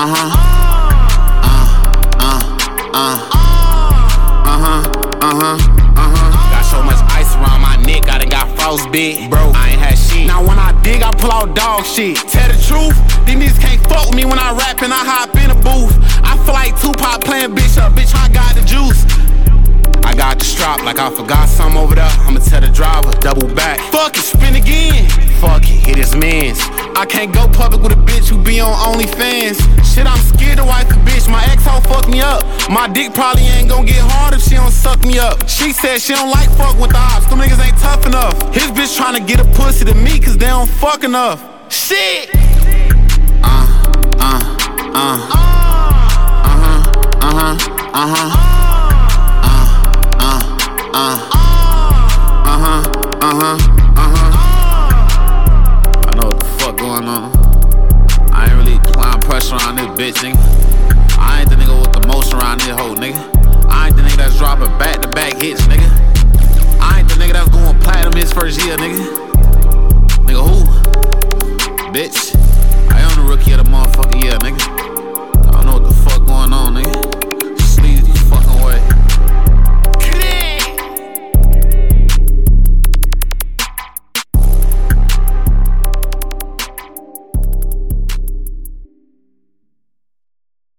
Got so much ice around my neck, I done got frostbite. Bro, I ain't had shit. Now when I dig, I pull out dog shit. Tell the truth, these niggas can't fuck with me when I rap and I hop in a booth. I feel like Tupac playing bitch up, bitch, I got the juice. I got the strap like I forgot something over there. I'ma tell the driver, double back. Fuck it, spin again. Fuck it, hit his mans. I can't go public with a bitch who be on OnlyFans. Shit, I'm scared to wife a bitch. My ex-hoe fucked me up. My dick probably ain't gon' get hard if she don't suck me up. She said she don't like fuck with the ops. Them niggas ain't tough enough. His bitch tryna get a pussy to me cause they don't fuck enough. Shit! I know what the fuck going on. I ain't really applying pressure on this bitch, nigga. I ain't the nigga with the most around this hoe, nigga. I ain't the nigga that's dropping back-to-back hits, nigga. I ain't the nigga that's going platinum his first year, nigga. Nigga who? Bitch. I am the rookie of the motherfucking year, nigga. I don't know what the fuck going on, nigga.